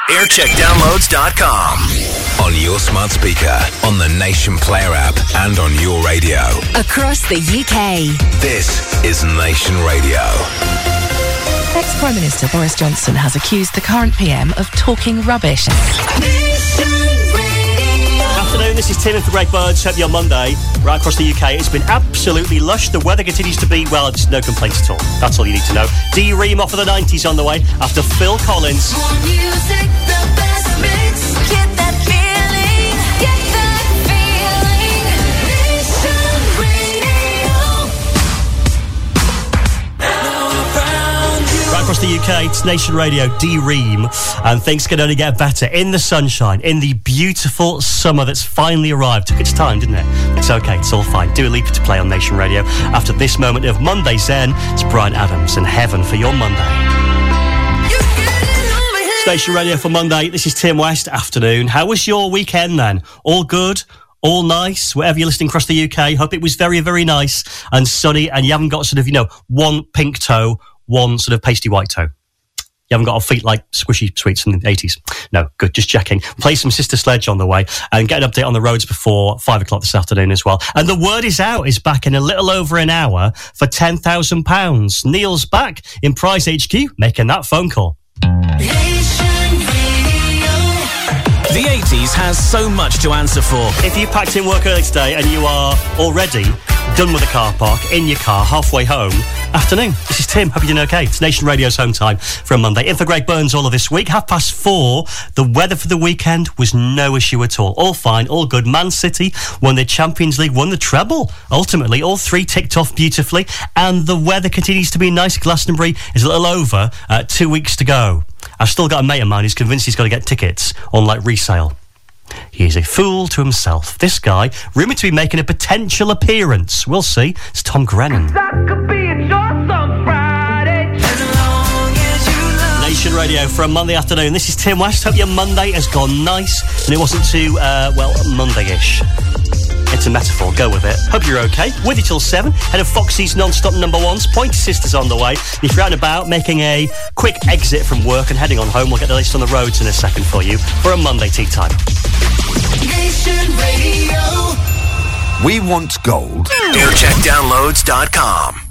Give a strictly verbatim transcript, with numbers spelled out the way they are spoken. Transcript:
aircheck downloads dot com. On your smart speaker, on the Nation Player app, and on your radio. Across the U K. This is Nation Radio. Ex-Prime Minister Boris Johnson has accused the current P M of talking rubbish. Afternoon, this is Tim in for Greg Birds. Hope you're Monday. Right across the U K, it's been absolutely lush. The weather continues to be, well, just no complaints at all. That's all you need to know. D-Ream off of the nineties on the way after Phil Collins. More music, the best mix. Get that feeling. Get that feeling. Nation Radio. Right across the U K, it's Nation Radio, D-Ream, and things can only get better in the sunshine, in the beautiful summer that's finally arrived. Took its time, didn't it? It's okay, it's all fine. Dua Lipa to play on Nation Radio. After this moment of Monday Zen, it's Bryan Adams and Heaven for your Monday. Nation Radio for Monday. This is Tim West. Afternoon. How was your weekend then? All good? All nice? Wherever you're listening across the U K, hope it was very, very nice and sunny, and you haven't got sort of, you know, one pink toe, one sort of pasty white toe. You haven't got feet like squishy sweets in the eighties. No, good, just checking. Play some Sister Sledge on the way and get an update on the roads before five o'clock this afternoon as well. And the word is out, is back in a little over an hour for ten thousand pounds. Neil's back in Prize H Q, making that phone call. The eighties has so much to answer for. If you packed in work early today and you are already done with the car park, in your car, halfway home, afternoon. This is Tim. Hope you're doing okay. It's Nation Radio's home time for a Monday. In for Greg Burns all of this week. Half past four. The weather for the weekend was no issue at all. All fine, all good. Man City won the Champions League, won the treble. Ultimately, all three ticked off beautifully. And the weather continues to be nice. Glastonbury is a little over. Uh, two weeks to go. I've still got a mate of mine who's convinced he's got to get tickets on, like, resale. He is a fool to himself. This guy, rumoured to be making a potential appearance. We'll see. It's Tom Grennan. Nation Radio for a Monday afternoon. This is Tim West. Hope your Monday has gone nice and it wasn't too, uh, well, Monday-ish. It's a metaphor, go with it. Hope you're okay. With you till seven. Head of Foxy's non-stop number ones. Pointer Sisters on the way. If you're out and about, making a quick exit from work and heading on home, we'll get the latest on the roads in a second for you for a Monday tea time. Nation Radio. We want gold. aircheck downloads dot com.